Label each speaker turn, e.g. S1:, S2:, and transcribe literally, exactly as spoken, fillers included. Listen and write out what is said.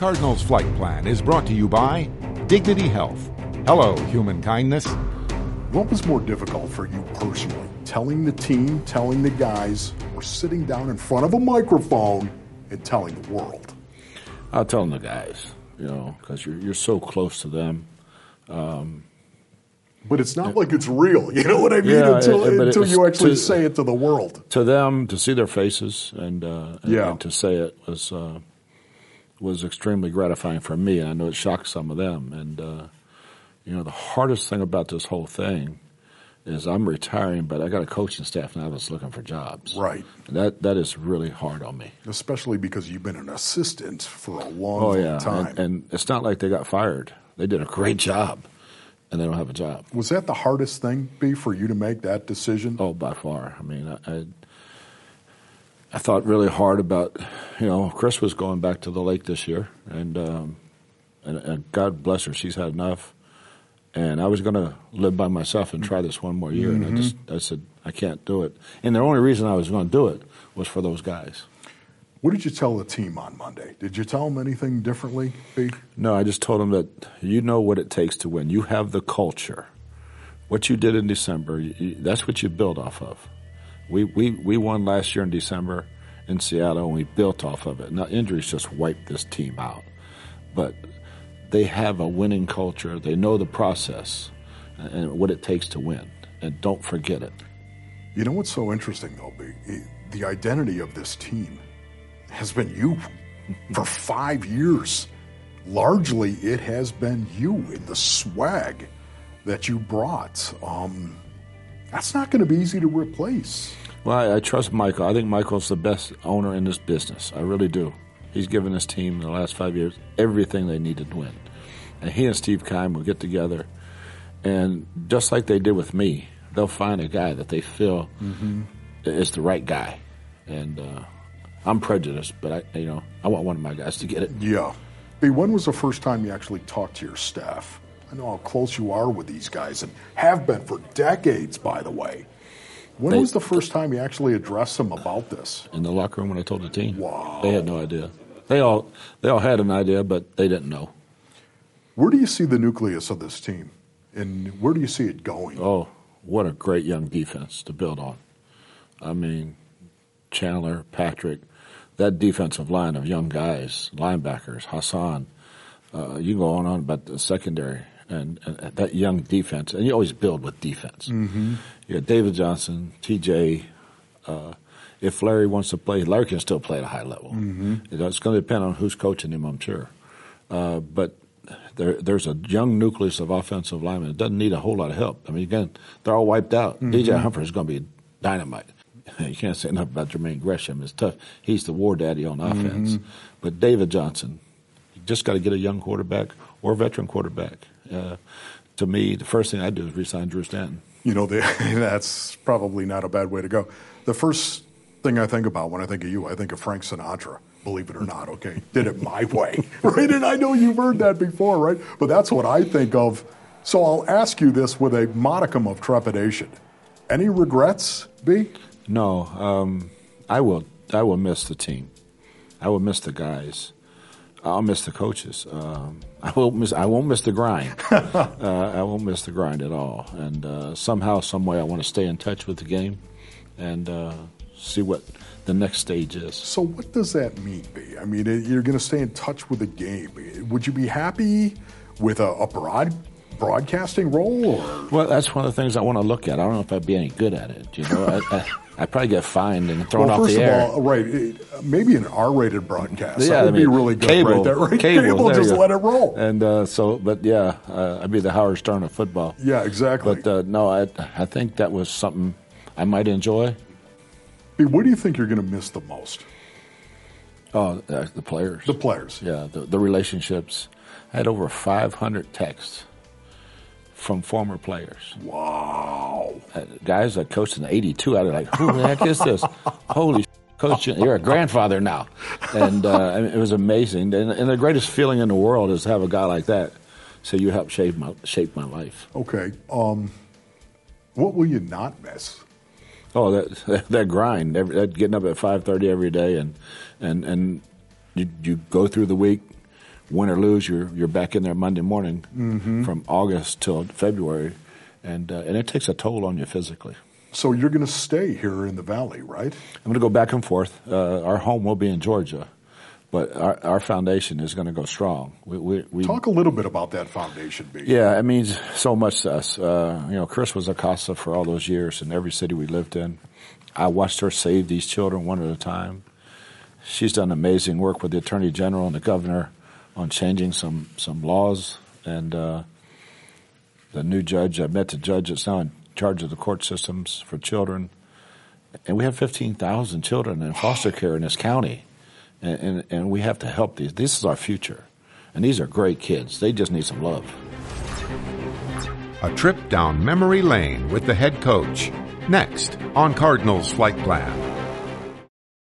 S1: Cardinals Flight Plan is brought to you by Dignity Health. Hello, human kindness.
S2: What was more difficult for you personally? Telling the team, telling the guys, or sitting down in front of a microphone and telling the world?
S3: I'll tell the guys, you know, because you're, you're so close to them. Um,
S2: but it's not like it's real, you know what I mean,
S3: yeah,
S2: until,
S3: it,
S2: until you actually
S3: to,
S2: say it to the world.
S3: To them, to see their faces and, uh, and,
S2: yeah.
S3: and to say it was uh, was extremely gratifying for me, and I know it shocked some of them. And, uh, you know, the hardest thing about this whole thing is I'm retiring, but I got a coaching staff now that's looking for jobs.
S2: Right.
S3: And that that is really hard on me.
S2: Especially because you've been an assistant for a long,
S3: oh, yeah.
S2: long time.
S3: And, and it's not like they got fired. They did a great job, and they don't have a job.
S2: Was that the hardest thing, B, for you to make that decision?
S3: Oh, by far. I mean, I, I I thought really hard about, you know, Chris was going back to the lake this year, and um, and, and God bless her, she's had enough. And I was going to live by myself and try this one more year, mm-hmm. and I just I said I can't do it. And the only reason I was going to do it was for those guys.
S2: What did you tell the team on Monday? Did you tell them anything differently, B?
S3: No, I just told them that you know what it takes to win. You have the culture. What you did in December, you, that's what you build off of. We, we we won last year in December in Seattle, and we built off of it. Now, injuries just wiped this team out. But they have a winning culture. They know the process and what it takes to win. And don't forget it.
S2: You know what's so interesting, though, B? The identity of this team has been you for five years. Largely, it has been you in the swag that you brought. Um, that's not going to be easy to replace.
S3: Well, I, I trust Michael. I think Michael's the best owner in this business. I really do. He's given this team in the last five years everything they needed to win. And he and Steve Keim will get together, and just like they did with me, they'll find a guy that they feel mm-hmm. is the right guy. And uh, I'm prejudiced, but I, you know, I want one of my guys to get it.
S2: Yeah. B, when was the first time you actually talked to your staff? I know how close you are with these guys, and have been for decades, by the way. When they, was the first time you actually addressed them about this?
S3: In the locker room when I told the team.
S2: Wow.
S3: They had no idea. They all they all had an idea, but they didn't know.
S2: Where do you see the nucleus of this team, and where do you see it going?
S3: Oh, what a great young defense to build on. I mean, Chandler, Patrick, that defensive line of young guys, linebackers, Hassan, uh, you go on and on about the secondary. And, and that young defense, and you always build with defense.
S2: Mm-hmm.
S3: You got David Johnson, T J. Uh, if Larry wants to play, Larry can still play at a high level.
S2: Mm-hmm.
S3: It's going to depend on who's coaching him, I'm sure. Uh, but there, there's a young nucleus of offensive linemen. It doesn't need a whole lot of help. I mean, again, they're all wiped out. Mm-hmm. D J Humphries is going to be dynamite. You can't say enough about Jermaine Gresham. It's tough. He's the war daddy on offense. Mm-hmm. But David Johnson, you just got to get a young quarterback or a veteran quarterback. Uh, to me, the first thing I do is re-sign Drew Stanton.
S2: You know, they, that's probably not a bad way to go. The first thing I think about when I think of you, I think of Frank Sinatra, believe it or not, okay? Did it my way, right? And I know you've heard that before, right? But that's what I think of. So I'll ask you this with a modicum of trepidation. Any regrets, B?
S3: No. Um, I will I will miss the team. I will miss the guys. I'll miss the coaches. Um, I won't miss. I won't miss the grind. uh, I won't miss the grind at all. And uh, somehow, some way, I want to stay in touch with the game and uh, see what the next stage is.
S2: So, what does that mean, B? I mean, you're going to stay in touch with the game. Would you be happy with a, a broad broadcasting role? Or?
S3: Well, that's one of the things I want to look at. I don't know if I'd be any good at it. You know, I, I, I'd probably get fined and thrown
S2: well,
S3: off the air.
S2: First of all, right, maybe an R-rated broadcast.
S3: Yeah,
S2: that would
S3: I mean,
S2: be really good
S3: cable,
S2: right there. Right?
S3: Cable,
S2: cable
S3: there
S2: just let it roll.
S3: And uh, so, but yeah, uh, I'd be the Howard Stern of football.
S2: Yeah, exactly.
S3: But uh, no, I, I think that was something I might enjoy.
S2: Hey, what do you think you're going to miss the most?
S3: Oh, uh, the players.
S2: The players.
S3: Yeah, the, the relationships. I had over five hundred texts from former players.
S2: Wow.
S3: Uh, guys that coached in eighty-two, I was like, who the heck is this? Holy coach, you're a grandfather now. And uh, I mean, it was amazing. And, and the greatest feeling in the world is to have a guy like that say, you helped shape my, shape my life.
S2: Okay. Um, what will you not miss?
S3: Oh, that that, that grind, every, that getting up at five thirty every day, and and and you, you go through the week win or lose, you're you're back in there Monday morning
S2: Mm-hmm.
S3: from August till February, and uh, and it takes a toll on you physically.
S2: So you're going to stay here in the Valley, right?
S3: I'm going to go back and forth. Uh, our home will be in Georgia, but our, our foundation is going to go strong. We, we, we
S2: Talk a little bit about that foundation, B.
S3: Yeah, it means so much to us. Uh, you know, Chris was a CASA for all those years in every city we lived in. I watched her save these children one at a time. She's done amazing work with the Attorney General and the Governor on changing some, some laws. And uh, the new judge, I met the judge that's now in charge of the court systems for children. And we have fifteen thousand children in foster care in this county. And, and, and we have to help these. This is our future. And these are great kids. They just need some love.
S1: A trip down memory lane with the head coach. Next on Cardinals Flight Plan.